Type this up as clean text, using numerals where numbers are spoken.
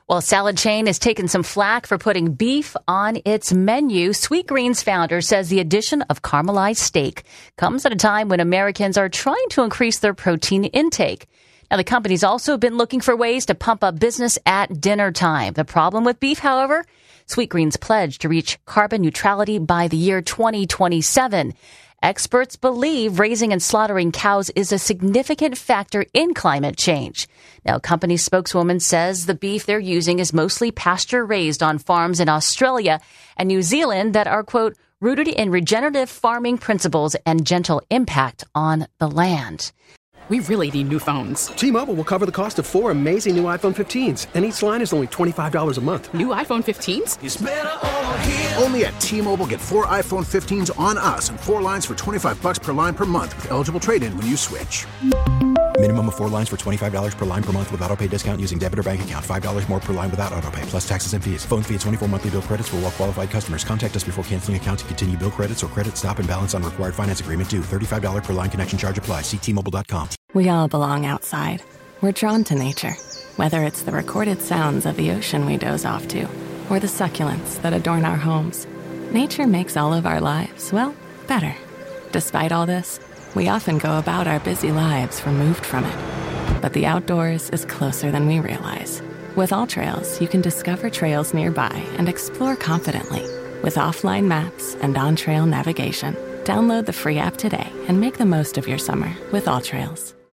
Well, Salad Chain has taken some flack for putting beef on its menu. Sweetgreen's founder says the addition of caramelized steak comes at a time when Americans are trying to increase their protein intake. Now, the company's also been looking for ways to pump up business at dinner time. The problem with beef, however, Sweetgreen's pledge to reach carbon neutrality by the year 2027. Experts believe raising and slaughtering cows is a significant factor in climate change. Now, company spokeswoman says the beef they're using is mostly pasture-raised on farms in Australia and New Zealand that are, quote, rooted in regenerative farming principles and gentle impact on the land. We really need new phones. T-Mobile will cover the cost of 4 amazing new iPhone 15s, and each line is only $25 a month. New iPhone 15s? It's better over here. Only at T-Mobile, get 4 iPhone 15s on us and 4 lines for $25 per line per month with eligible trade-in when you switch. Minimum of 4 lines for $25 per line per month with autopay discount using debit or bank account. $5 more per line without autopay, plus taxes and fees. Phone fee at 24 monthly bill credits for well-qualified customers. Contact us before canceling account to continue bill credits or credit stop and balance on required finance agreement due. $35 per line connection charge applies. See T-Mobile.com. We all belong outside. We're drawn to nature. Whether it's the recorded sounds of the ocean we doze off to, or the succulents that adorn our homes, nature makes all of our lives, well, better. Despite all this, we often go about our busy lives removed from it. But the outdoors is closer than we realize. With AllTrails, you can discover trails nearby and explore confidently. With offline maps and on-trail navigation, download the free app today and make the most of your summer with AllTrails.